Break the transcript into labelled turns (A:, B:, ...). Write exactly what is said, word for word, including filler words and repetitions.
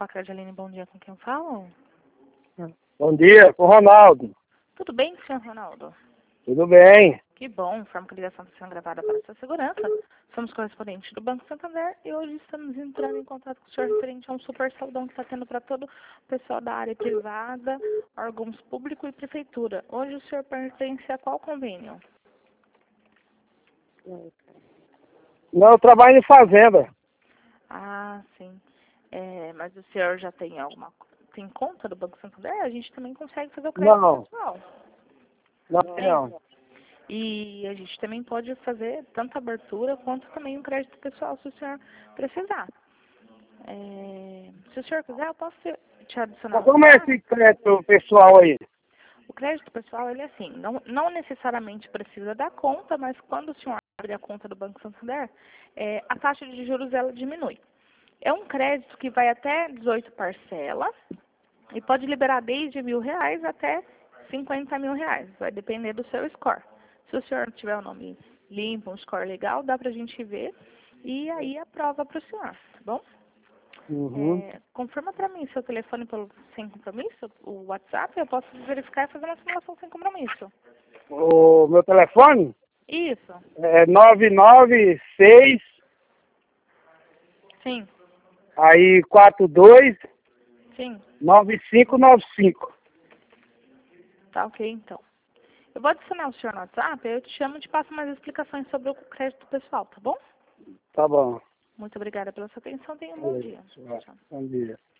A: com a Credialine, bom dia, com quem eu falo?
B: Bom dia, com o Ronaldo.
A: Tudo bem, senhor Ronaldo?
B: Tudo bem?
A: Que bom, informo que a ligação está sendo gravada para a sua segurança. Somos correspondentes do Banco Santander e hoje estamos entrando em contato com o senhor referente a um super saudão que está tendo para todo o pessoal da área privada, órgãos públicos e prefeitura. Hoje o senhor pertence a qual convênio?
B: Não, eu trabalho em fazenda.
A: Ah, sim. É, mas o senhor já tem alguma tem conta do Banco Santander? A gente também consegue fazer o crédito
B: Não.
A: pessoal.
B: Não,
A: Tem.
B: não.
A: E a gente também pode fazer tanto a abertura quanto também um crédito pessoal, se o senhor precisar. É, se o senhor quiser, eu posso te te adicionar.
B: Mas como é esse crédito pessoal aí?
A: O crédito pessoal, ele é assim, não, não necessariamente precisa da conta, mas quando o senhor abre a conta do Banco Santander, é, a taxa de juros ela diminui. É um crédito que vai até dezoito parcelas e pode liberar desde mil reais até cinquenta mil reais. Vai depender do seu score. Se o senhor tiver o nome limpo, um score legal, dá pra gente ver e aí aprova para o senhor, tá bom?
B: Uhum.
A: É, confirma para mim seu telefone pelo, sem compromisso, o WhatsApp, eu posso verificar e fazer uma simulação sem compromisso.
B: O meu telefone
A: Isso,
B: é nove nove seis,
A: sim,
B: aí quatro dois
A: sim,
B: nove cinco nove cinco.
A: tá ok então. Eu vou adicionar o senhor no WhatsApp, eu te chamo e te passo mais explicações sobre o crédito pessoal, tá bom?
B: Tá bom.
A: Muito obrigada pela sua atenção, tenha um bom dia. Tchau.
B: Bom dia.